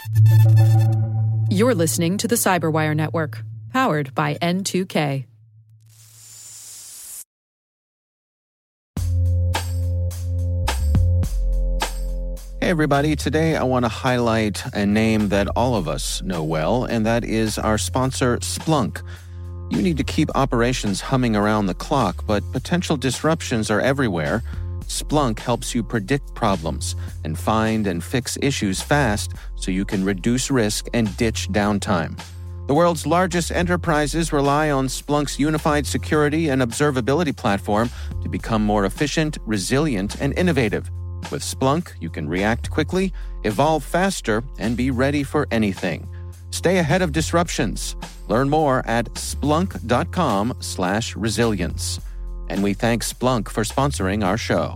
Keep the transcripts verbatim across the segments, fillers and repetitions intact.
You're listening to the Cyberwire Network, powered by N two K. Hey everybody, today I want to highlight a name that all of us know well, and that is our sponsor, Splunk. You need to keep operations humming around the clock, but potential disruptions are everywhere. Splunk helps you predict problems and find and fix issues fast so you can reduce risk and ditch downtime. The world's largest enterprises rely on Splunk's unified security and observability platform to become more efficient, resilient, and innovative. With Splunk, you can react quickly, evolve faster, and be ready for anything. Stay ahead of disruptions. Learn more at splunk.com slash resilience. And we thank Splunk for sponsoring our show.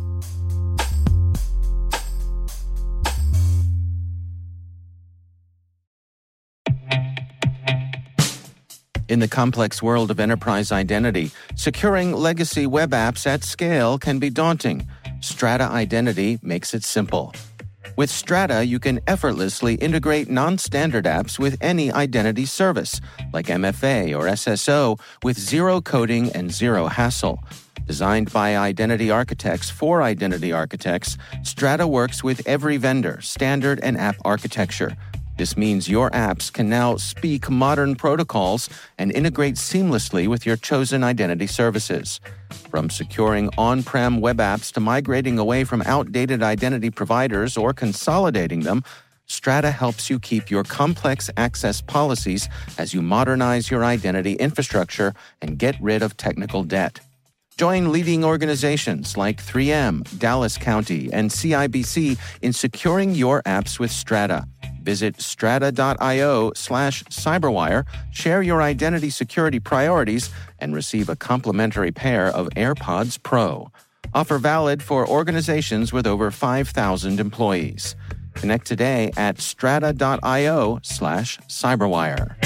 In the complex world of enterprise identity, securing legacy web apps at scale can be daunting. Strata Identity makes it simple. With Strata, you can effortlessly integrate non-standard apps with any identity service, like M F A or S S O, with zero coding and zero hassle. Designed by identity architects for identity architects, Strata works with every vendor, standard, and app architecture. This means your apps can now speak modern protocols and integrate seamlessly with your chosen identity services. From securing on-prem web apps to migrating away from outdated identity providers or consolidating them, Strata helps you keep your complex access policies as you modernize your identity infrastructure and get rid of technical debt. Join leading organizations like three M, Dallas County, and C I B C in securing your apps with Strata. Visit strata.io slash cyberwire, share your identity security priorities, and receive a complimentary pair of AirPods Pro. Offer valid for organizations with over five thousand employees. Connect today at strata.io slash cyberwire.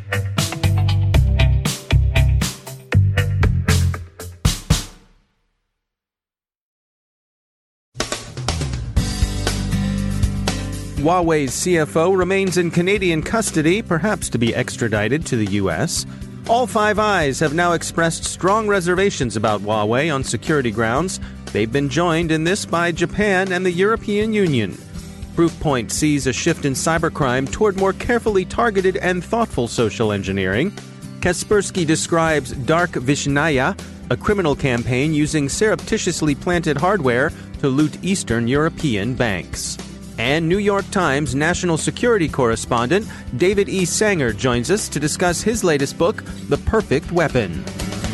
Huawei's C F O remains in Canadian custody, perhaps to be extradited to the U S. All Five Eyes have now expressed strong reservations about Huawei on security grounds. They've been joined in this by Japan and the European Union. Proofpoint sees a shift in cybercrime toward more carefully targeted and thoughtful social engineering. Kaspersky describes Dark Vishnaya, a criminal campaign using surreptitiously planted hardware to loot Eastern European banks. And New York Times national security correspondent David E. Sanger joins us to discuss his latest book, The Perfect Weapon.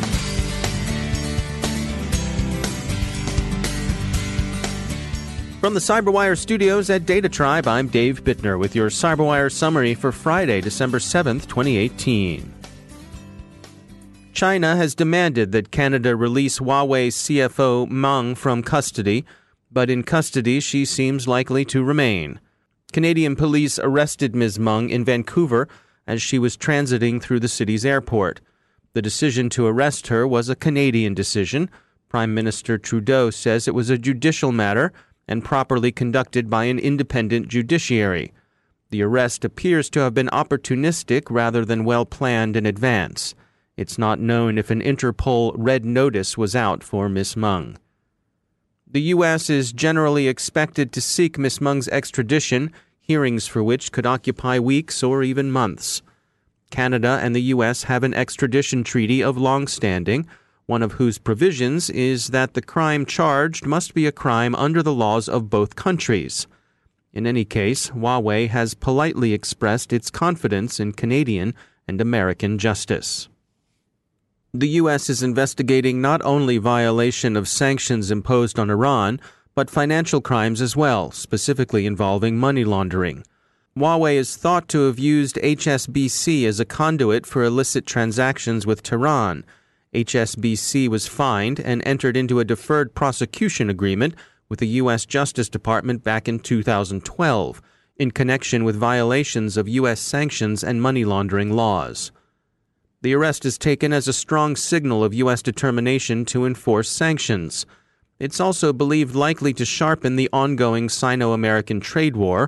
From the Cyberwire studios at Data Tribe, I'm Dave Bittner with your Cyberwire summary for Friday, December seventh, twenty eighteen. China has demanded that Canada release Huawei's C F O Meng from custody, but in custody she seems likely to remain. Canadian police arrested Miz Meng in Vancouver as she was transiting through the city's airport. The decision to arrest her was a Canadian decision. Prime Minister Trudeau says it was a judicial matter and properly conducted by an independent judiciary. The arrest appears to have been opportunistic rather than well-planned in advance. It's not known if an Interpol red notice was out for Miz Meng. The U S is generally expected to seek Miz Meng's extradition, hearings for which could occupy weeks or even months. Canada and the U S have an extradition treaty of long standing, one of whose provisions is that the crime charged must be a crime under the laws of both countries. In any case, Huawei has politely expressed its confidence in Canadian and American justice. The U S is investigating not only violation of sanctions imposed on Iran, but financial crimes as well, specifically involving money laundering. Huawei is thought to have used H S B C as a conduit for illicit transactions with Tehran. H S B C was fined and entered into a deferred prosecution agreement with the U S Justice Department back in two thousand twelve, in connection with violations of U S sanctions and money laundering laws. The arrest is taken as a strong signal of U S determination to enforce sanctions. It's also believed likely to sharpen the ongoing Sino-American trade war,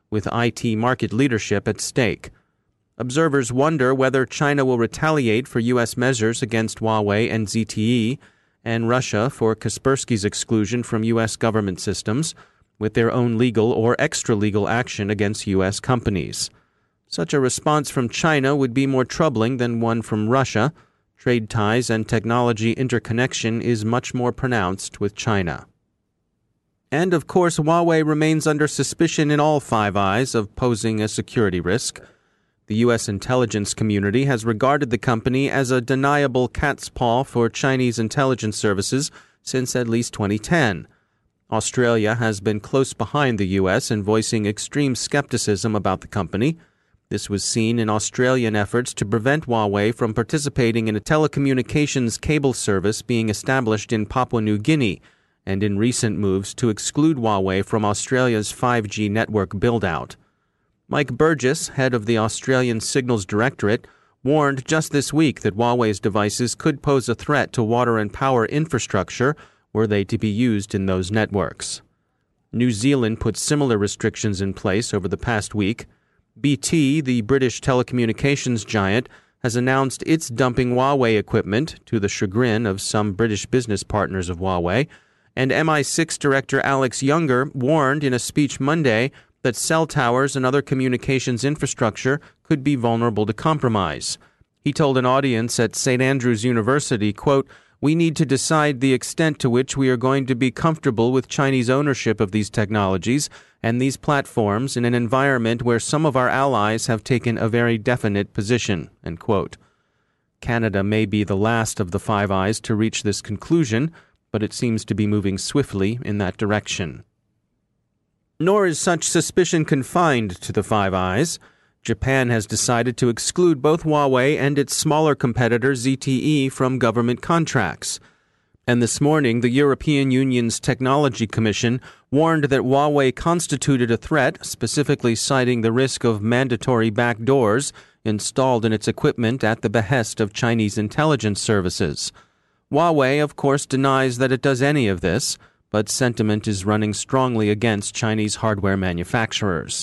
with I T market leadership at stake. Observers wonder whether China will retaliate for U S measures against Huawei and Z T E, and Russia for Kaspersky's exclusion from U S government systems, with their own legal or extra-legal action against U S companies. Such a response from China would be more troubling than one from Russia. Trade ties and technology interconnection is much more pronounced with China. And, of course, Huawei remains under suspicion in all Five Eyes of posing a security risk. The U S intelligence community has regarded the company as a deniable cat's paw for Chinese intelligence services since at least twenty ten. Australia has been close behind the U S in voicing extreme skepticism about the company. This was seen in Australian efforts to prevent Huawei from participating in a telecommunications cable service being established in Papua New Guinea, and in recent moves to exclude Huawei from Australia's five G network build-out. Mike Burgess, head of the Australian Signals Directorate, warned just this week that Huawei's devices could pose a threat to water and power infrastructure were they to be used in those networks. New Zealand put similar restrictions in place over the past week. B T, the British telecommunications giant, has announced it's dumping Huawei equipment, to the chagrin of some British business partners of Huawei, and M I six Director Alex Younger warned in a speech Monday that cell towers and other communications infrastructure could be vulnerable to compromise. He told an audience at Saint Andrews University, quote, "We need to decide the extent to which we are going to be comfortable with Chinese ownership of these technologies and these platforms in an environment where some of our allies have taken a very definite position," end quote. Canada may be the last of the Five Eyes to reach this conclusion, but it seems to be moving swiftly in that direction. Nor is such suspicion confined to the Five Eyes. Japan has decided to exclude both Huawei and its smaller competitor Z T E from government contracts. And this morning, the European Union's Technology Commission warned that Huawei constituted a threat, specifically citing the risk of mandatory backdoors installed in its equipment at the behest of Chinese intelligence services. Huawei, of course, denies that it does any of this, but sentiment is running strongly against Chinese hardware manufacturers.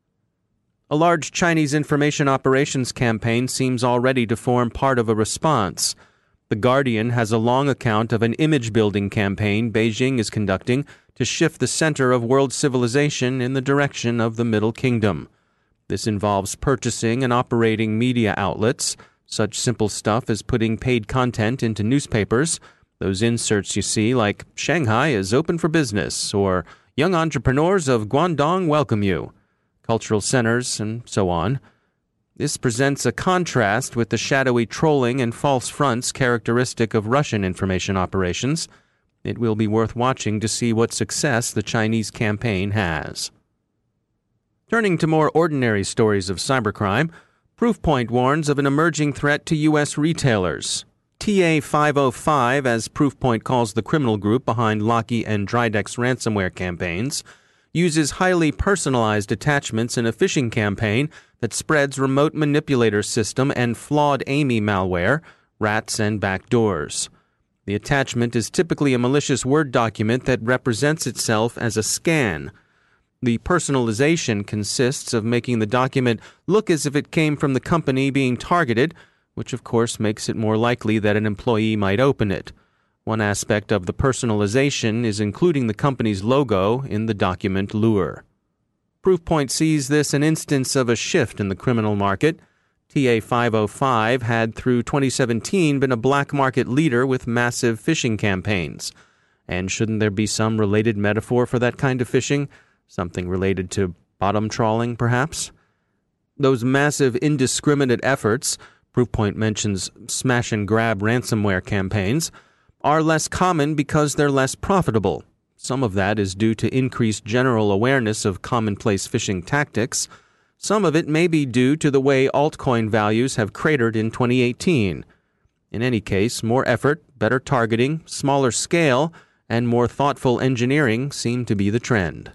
A large Chinese information operations campaign seems already to form part of a response. The Guardian has a long account of an image-building campaign Beijing is conducting to shift the center of world civilization in the direction of the Middle Kingdom. This involves purchasing and operating media outlets, such simple stuff as putting paid content into newspapers, those inserts you see like "Shanghai is open for business" or "Young entrepreneurs of Guangdong welcome you," cultural centers, and so on. This presents a contrast with the shadowy trolling and false fronts characteristic of Russian information operations. It will be worth watching to see what success the Chinese campaign has. Turning to more ordinary stories of cybercrime, Proofpoint warns of an emerging threat to U S retailers. T A five oh five, as Proofpoint calls the criminal group behind Locky and Drydex ransomware campaigns, uses highly personalized attachments in a phishing campaign that spreads remote manipulator system and flawed A M I malware, rats, and backdoors. The attachment is typically a malicious Word document that represents itself as a scan. The personalization consists of making the document look as if it came from the company being targeted, which of course makes it more likely that an employee might open it. One aspect of the personalization is including the company's logo in the document lure. Proofpoint sees this an instance of a shift in the criminal market. T A five oh five had through twenty seventeen been a black market leader with massive phishing campaigns. And shouldn't there be some related metaphor for that kind of phishing? Something related to bottom trawling, perhaps? Those massive indiscriminate efforts, Proofpoint mentions smash-and-grab ransomware campaigns, are less common because they're less profitable. Some of that is due to increased general awareness of commonplace phishing tactics. Some of it may be due to the way altcoin values have cratered in twenty eighteen. In any case, more effort, better targeting, smaller scale, and more thoughtful engineering seem to be the trend.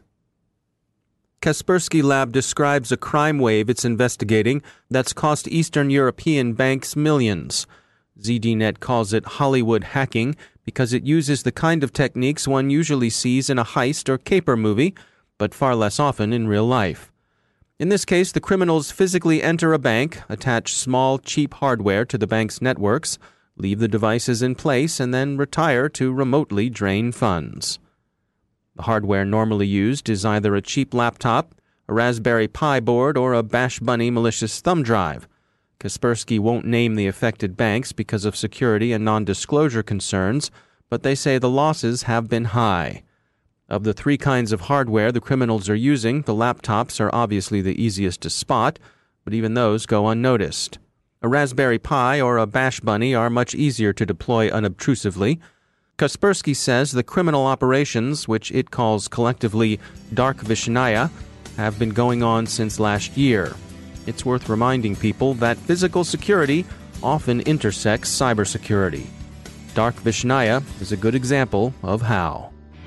Kaspersky Lab describes a crime wave it's investigating that's cost Eastern European banks millions. Z D Net calls it Hollywood hacking because it uses the kind of techniques one usually sees in a heist or caper movie, but far less often in real life. In this case, the criminals physically enter a bank, attach small, cheap hardware to the bank's networks, leave the devices in place, and then retire to remotely drain funds. The hardware normally used is either a cheap laptop, a Raspberry Pi board, or a Bash Bunny malicious thumb drive. Kaspersky won't name the affected banks because of security and non-disclosure concerns, but they say the losses have been high. Of the three kinds of hardware the criminals are using, the laptops are obviously the easiest to spot, but even those go unnoticed. A Raspberry Pi or a Bash Bunny are much easier to deploy unobtrusively. Kaspersky says the criminal operations, which it calls collectively Dark Vishnaya, have been going on since last year. It's worth reminding people that physical security often intersects cybersecurity. Dark Vishnaya is a good example of how.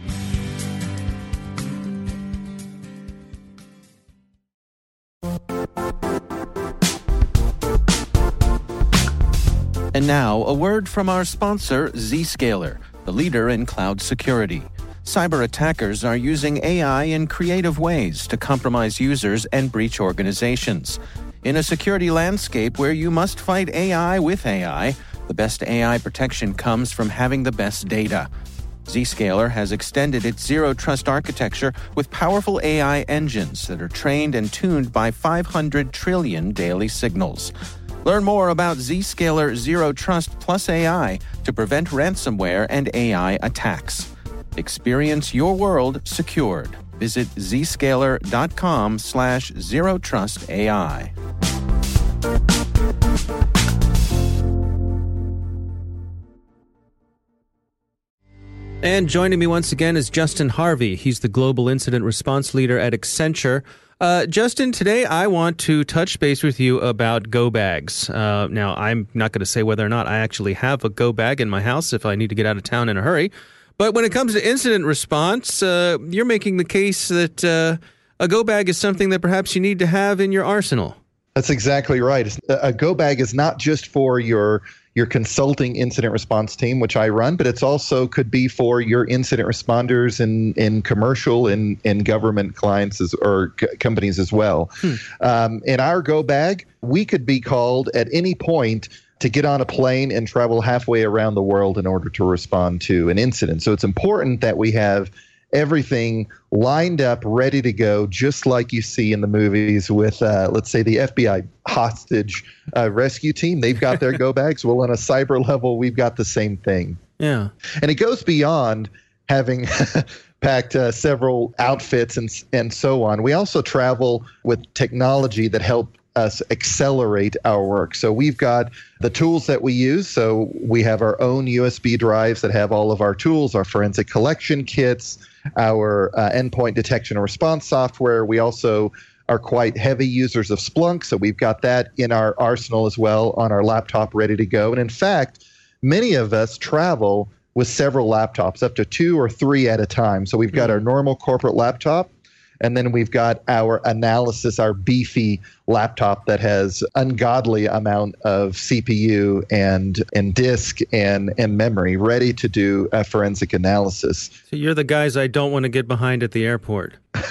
And now, a word from our sponsor, Zscaler, the leader in cloud security. Cyber attackers are using A I in creative ways to compromise users and breach organizations. In a security landscape where you must fight A I with A I, the best A I protection comes from having the best data. Zscaler has extended its zero-trust architecture with powerful A I engines that are trained and tuned by five hundred trillion daily signals. Learn more about Zscaler Zero Trust Plus A I to prevent ransomware and A I attacks. Experience your world secured. Visit zscaler.com slash zero trust AI. And joining me once again is Justin Harvey. He's the Global Incident Response Leader at Accenture. Uh, Justin, today I want to touch base with you about go bags. Uh, now, I'm not going to say whether or not I actually have a go bag in my house if I need to get out of town in a hurry. But when it comes to incident response, uh, you're making the case that uh, a go bag is something that perhaps you need to have in your arsenal. That's exactly right. A go bag is not just for your your consulting incident response team, which I run, but it's also could be for your incident responders in, in commercial and in, in government clients as, or c- companies as well. Hmm. Um, in our go bag, we could be called at any point to get on a plane and travel halfway around the world in order to respond to an incident. So it's important that we have everything lined up, ready to go, just like you see in the movies with, uh, let's say, the F B I hostage uh, rescue team. They've got their go bags. Well, on a cyber level, we've got the same thing. Yeah. And it goes beyond having packed uh, several outfits and and so on. We also travel with technology that help us accelerate our work. So we've got the tools that we use. So we have our own U S B drives that have all of our tools, our forensic collection kits, our uh, endpoint detection and response software. We also are quite heavy users of Splunk, so we've got that in our arsenal as well on our laptop ready to go. And in fact, many of us travel with several laptops, up to two or three at a time. So we've got our normal corporate laptop, and then we've got our analysis, our beefy laptop that has ungodly amount of C P U and and disk and, and memory ready to do a forensic analysis. So you're the guys I don't want to get behind at the airport.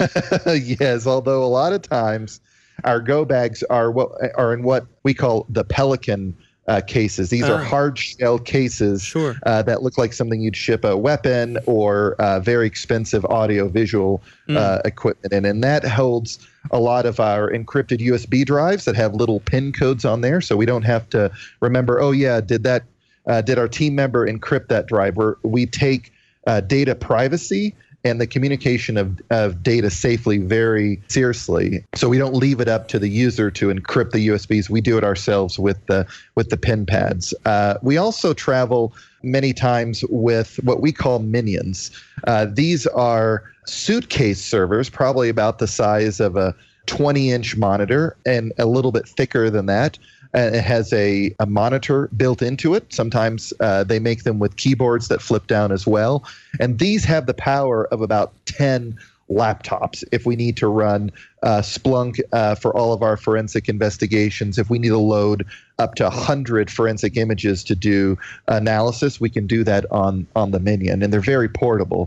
Yes, although a lot of times our go bags are what are in what we call the Pelican Uh, cases. These are Ah. hard shell cases Sure. uh, that look like something you'd ship a weapon or uh, very expensive audio visual Mm. uh, equipment in. And that holds a lot of our encrypted U S B drives that have little pin codes on there. So we don't have to remember, oh, yeah, did that, uh, did our team member encrypt that drive? We're, we take uh, data privacy and the communication of, of data safely very seriously. So we don't leave it up to the user to encrypt the U S Bs. We do it ourselves with the with the pin pads. Uh, we also travel many times with what we call minions. Uh, these are suitcase servers, probably about the size of a twenty-inch monitor and a little bit thicker than that. Uh, it has a, a monitor built into it. Sometimes uh, they make them with keyboards that flip down as well. And these have the power of about ten laptops if we need to run uh, Splunk uh, for all of our forensic investigations. If we need to load up to one hundred forensic images to do analysis, we can do that on, on the Minion. And they're very portable.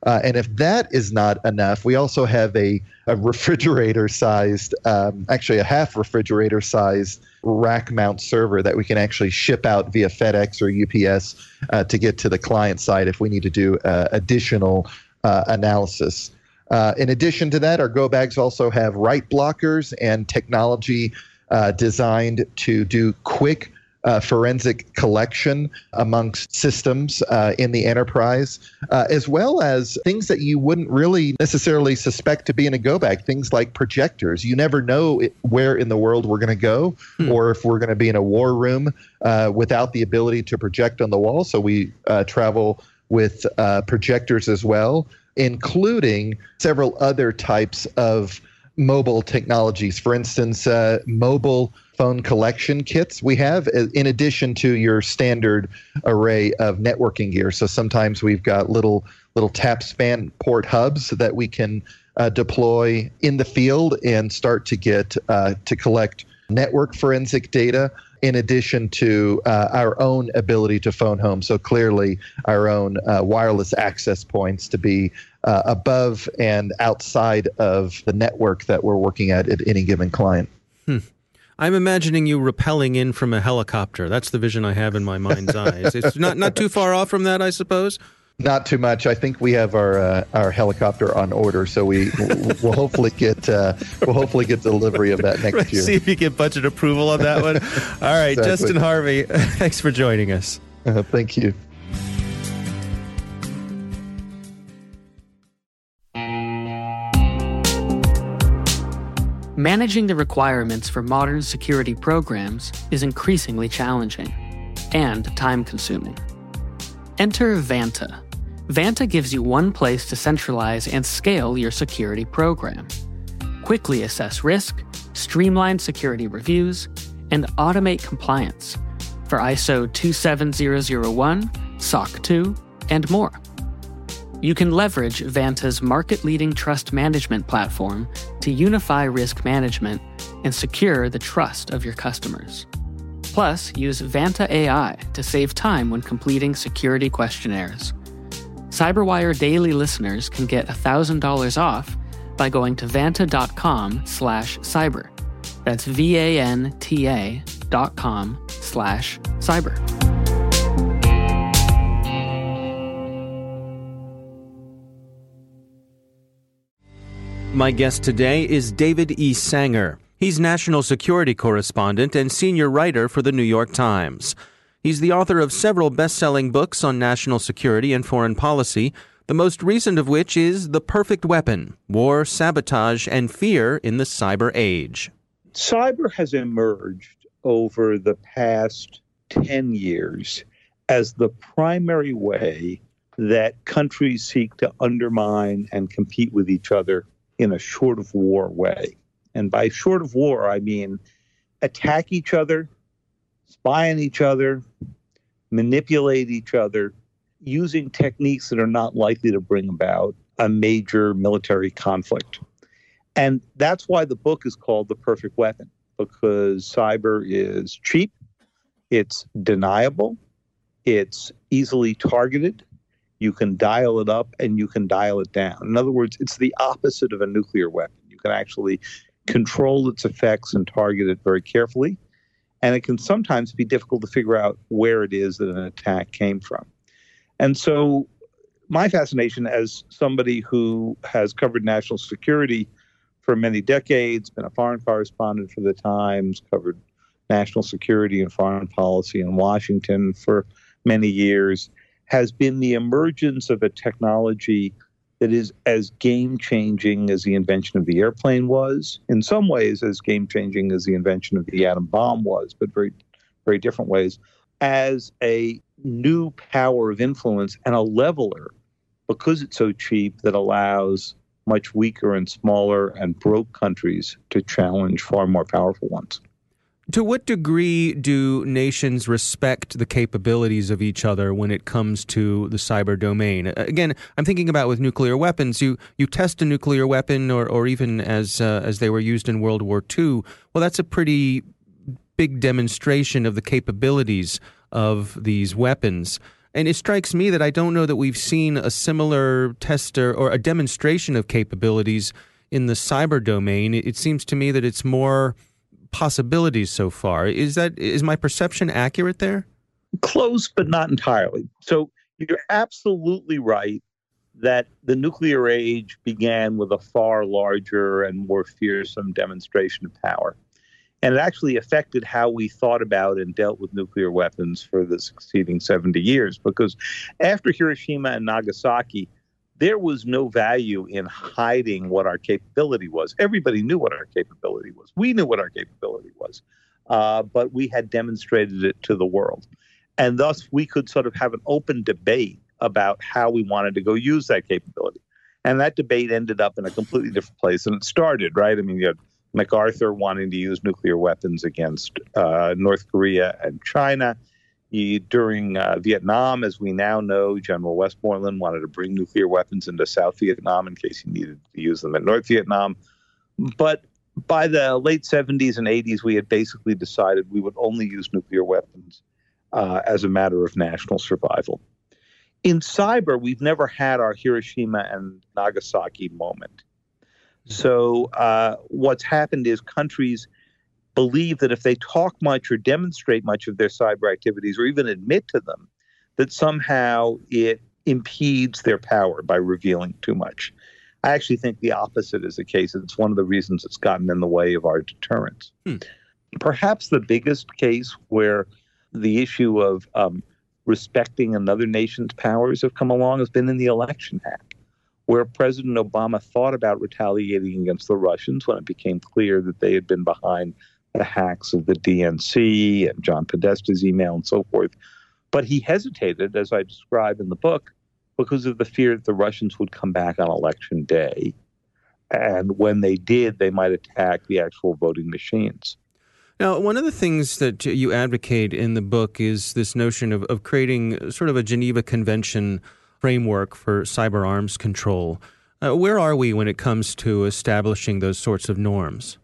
Uh, and if that is not enough, we also have a, a refrigerator-sized, um, actually a half refrigerator-sized rack mount server that we can actually ship out via FedEx or U P S uh, to get to the client side if we need to do uh, additional uh, analysis. Uh, in addition to that, our Go bags also have write blockers and technology uh, designed to do quick Uh, forensic collection amongst systems uh, in the enterprise, uh, as well as things that you wouldn't really necessarily suspect to be in a go bag, things like projectors. You never know it, where in the world we're going to go, hmm. or if we're going to be in a war room uh, without the ability to project on the wall. So we uh, travel with uh, projectors as well, including several other types of mobile technologies. For instance, uh, mobile phone collection kits we have, in addition to your standard array of networking gear. So sometimes we've got little little tap span port hubs that we can uh, deploy in the field and start to get uh, to collect network forensic data, in addition to uh, our own ability to phone home. So clearly our own uh, wireless access points to be uh, above and outside of the network that we're working at at any given client. Hmm. I'm imagining you rappelling in from a helicopter. That's the vision I have in my mind's eyes. It's not not too far off from that, I suppose. Not too much. I think we have our uh, our helicopter on order, so we we'll hopefully get uh, we'll hopefully get delivery of that next right, year. See if you get budget approval on that one. All right, exactly. Justin Harvey, thanks for joining us. Uh, thank you. Managing the requirements for modern security programs is increasingly challenging and time-consuming. Enter Vanta. Vanta gives you one place to centralize and scale your security program. Quickly assess risk, streamline security reviews, and automate compliance for I S O two seven zero zero one, S O C two, and more. You can leverage Vanta's market-leading trust management platform to unify risk management and secure the trust of your customers. Plus, use Vanta A I to save time when completing security questionnaires. CyberWire Daily listeners can get one thousand dollars off by going to vanta.com slash cyber. That's V-A-N-T-A dot com slash cyber. My guest today is David E. Sanger. He's national security correspondent and senior writer for the New York Times. He's the author of several best-selling books on national security and foreign policy, the most recent of which is The Perfect Weapon: War, Sabotage, and Fear in the Cyber Age. Cyber has emerged over the past ten years as the primary way that countries seek to undermine and compete with each other in a short of war way. And by short of war, I mean attack each other, spy on each other, manipulate each other, using techniques that are not likely to bring about a major military conflict. And that's why the book is called The Perfect Weapon, because cyber is cheap, it's deniable, it's easily targeted. You can dial it up and you can dial it down. In other words, it's the opposite of a nuclear weapon. You can actually control its effects and target it very carefully. And it can sometimes be difficult to figure out where it is that an attack came from. And so my fascination as somebody who has covered national security for many decades, been a foreign correspondent for the Times, covered national security and foreign policy in Washington for many years, has been the emergence of a technology that is as game-changing as the invention of the airplane was, in some ways as game-changing as the invention of the atom bomb was, but very, very different ways, as a new power of influence and a leveler, because it's so cheap, that allows much weaker and smaller and broke countries to challenge far more powerful ones. To what degree do nations respect the capabilities of each other when it comes to the cyber domain? Again, I'm thinking about with nuclear weapons. You you test a nuclear weapon, or, or even as uh, as they were used in World War Two. Well, that's a pretty big demonstration of the capabilities of these weapons. And it strikes me that I don't know that we've seen a similar test or, or a demonstration of capabilities in the cyber domain. It, it seems to me that it's more possibilities so far. Is that is my perception accurate there? Close, but not entirely. So you're absolutely right that the nuclear age began with a far larger and more fearsome demonstration of power. And it actually affected how we thought about and dealt with nuclear weapons for the succeeding seventy years. Because after Hiroshima and Nagasaki, there was no value in hiding what our capability was. Everybody knew what our capability was. We knew what our capability was. Uh, but we had demonstrated it to the world. And thus, we could sort of have an open debate about how we wanted to go use that capability. And that debate ended up in a completely different place than it started, right? I mean, you had MacArthur wanting to use nuclear weapons against uh, North Korea and China. He, during uh, Vietnam, as we now know, General Westmoreland wanted to bring nuclear weapons into South Vietnam in case he needed to use them in North Vietnam. But by the late seventies and eighties, we had basically decided we would only use nuclear weapons uh, as a matter of national survival. In cyber, we've never had our Hiroshima and Nagasaki moment. So uh, what's happened is countries believe that if they talk much or demonstrate much of their cyber activities or even admit to them, that somehow it impedes their power by revealing too much. I actually think the opposite is the case. It's one of the reasons it's gotten in the way of our deterrence. Hmm. Perhaps the biggest case where the issue of um, respecting another nation's powers have come along has been in the election hack, where President Obama thought about retaliating against the Russians when it became clear that they had been behind the hacks of the D N C and John Podesta's email and so forth. But he hesitated, as I describe in the book, because of the fear that the Russians would come back on election day. And when they did, they might attack the actual voting machines. Now, one of the things that you advocate in the book is this notion of, of creating sort of a Geneva Convention framework for cyber arms control. Uh, where are we when it comes to establishing those sorts of norms?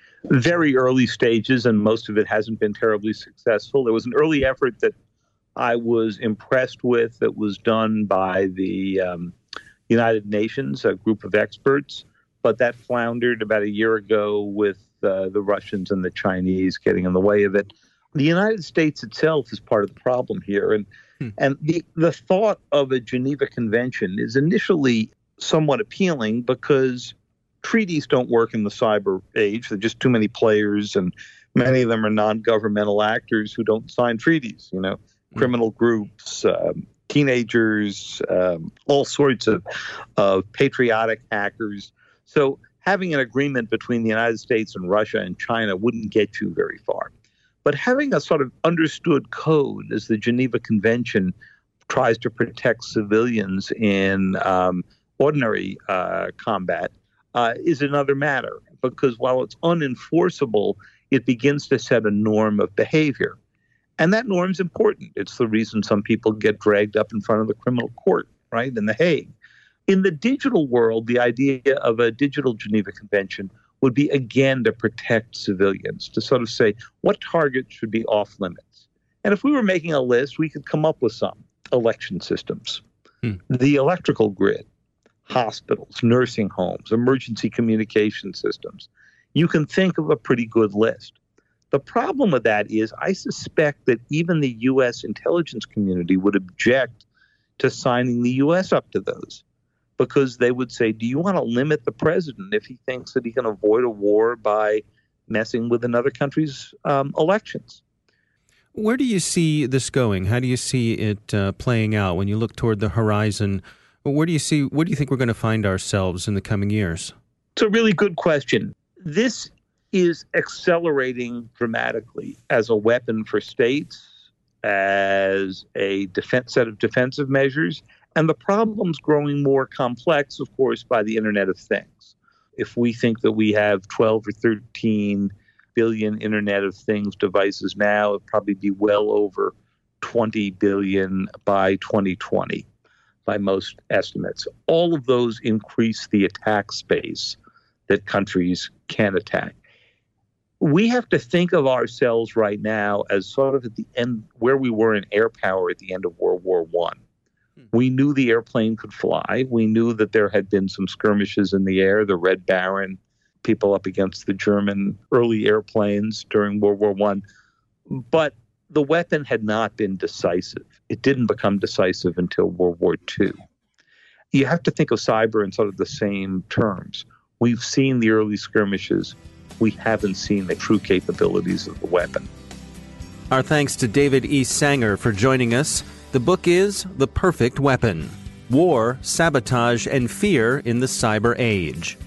Very early stages, and most of it hasn't been terribly successful. There was an early effort that I was impressed with that was done by the um, United Nations, a group of experts, but that floundered about a year ago with uh, the Russians and the Chinese getting in the way of it. The United States itself is part of the problem here, and hmm. and the, the thought of a Geneva Convention is initially somewhat appealing because treaties don't work in the cyber age. There are just too many players, and many of them are non-governmental actors who don't sign treaties, you know, mm. criminal groups, um, teenagers, um, all sorts of, of patriotic hackers. So having an agreement between the United States and Russia and China wouldn't get you very far. But having a sort of understood code as the Geneva Convention tries to protect civilians in um, ordinary uh, combat Uh, is another matter, because while it's unenforceable, it begins to set a norm of behavior. And that norm's important. It's the reason some people get dragged up in front of the criminal court, right, in The Hague. In the digital world, the idea of a digital Geneva Convention would be, again, to protect civilians, to sort of say what targets should be off limits. And if we were making a list, we could come up with some. Election systems, hmm. the electrical grid, hospitals, nursing homes, emergency communication systems. You can think of a pretty good list. The problem with that is I suspect that even the U S intelligence community would object to signing the U S up to those, because they would say, do you want to limit the president if he thinks that he can avoid a war by messing with another country's um, elections? Where do you see this going? How do you see it uh, playing out when you look toward the horizon? Where do you see, where do you think we're going to find ourselves in the coming years? It's a really good question. This is accelerating dramatically as a weapon for states, as a defense, set of defensive measures, and the problem's growing more complex, of course, by the Internet of Things. If we think that we have twelve or thirteen billion Internet of Things devices now, it'd probably be well over twenty billion by twenty twenty. By most estimates. All of those increase the attack space that countries can attack. We have to think of ourselves right now as sort of at the end where we were in air power at the end of World War One. We knew the airplane could fly. We knew that there had been some skirmishes in the air, the Red Baron, people up against the German early airplanes during World War One. But the weapon had not been decisive. It didn't become decisive until World War Two. You have to think of cyber in sort of the same terms. We've seen the early skirmishes. We haven't seen the true capabilities of the weapon. Our thanks to David E. Sanger for joining us. The book is The Perfect Weapon: War, Sabotage, and Fear in the Cyber Age.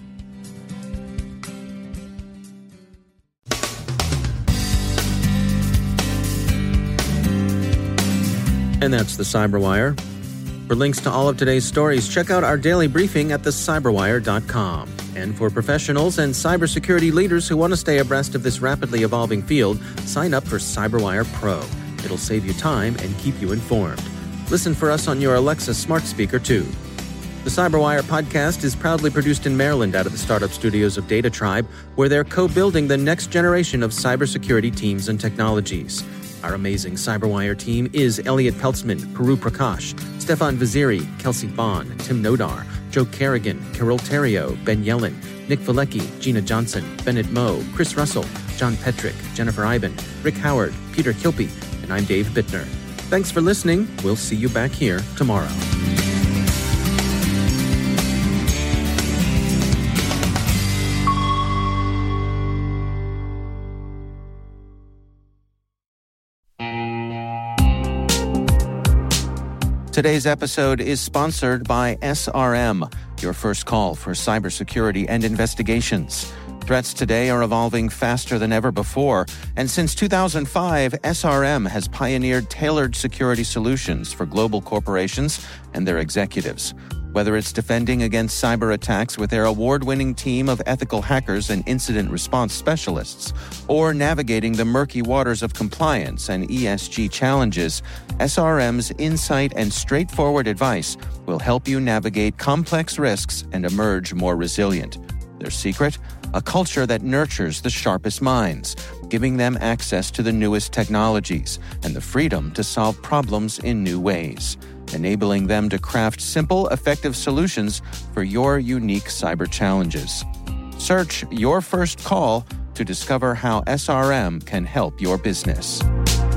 And that's the Cyberwire. For links to all of today's stories, check out our daily briefing at the cyberwire dot com. And for professionals and cybersecurity leaders who want to stay abreast of this rapidly evolving field, sign up for Cyberwire Pro. It'll save you time and keep you informed. Listen for us on your Alexa smart speaker, too. The Cyberwire podcast is proudly produced in Maryland out of the startup studios of Data Tribe, where they're co-building the next generation of cybersecurity teams and technologies. Our amazing Cyberwire team is Elliot Peltzman, Peru Prakash, Stefan Vaziri, Kelsey Bond, Tim Nodar, Joe Kerrigan, Carol Terrio, Ben Yellen, Nick Valecki, Gina Johnson, Bennett Moe, Chris Russell, John Petrick, Jennifer Iben, Rick Howard, Peter Kilpie, and I'm Dave Bittner. Thanks for listening. We'll see you back here tomorrow. Today's episode is sponsored by S R M, your first call for cybersecurity and investigations. Threats today are evolving faster than ever before, and since two thousand five, S R M has pioneered tailored security solutions for global corporations and their executives. Whether it's defending against cyber attacks with their award-winning team of ethical hackers and incident response specialists, or navigating the murky waters of compliance and E S G challenges, S R M's insight and straightforward advice will help you navigate complex risks and emerge more resilient. Their secret? A culture that nurtures the sharpest minds, giving them access to the newest technologies and the freedom to solve problems in new ways, enabling them to craft simple, effective solutions for your unique cyber challenges. Search Your First Call to discover how S R M can help your business.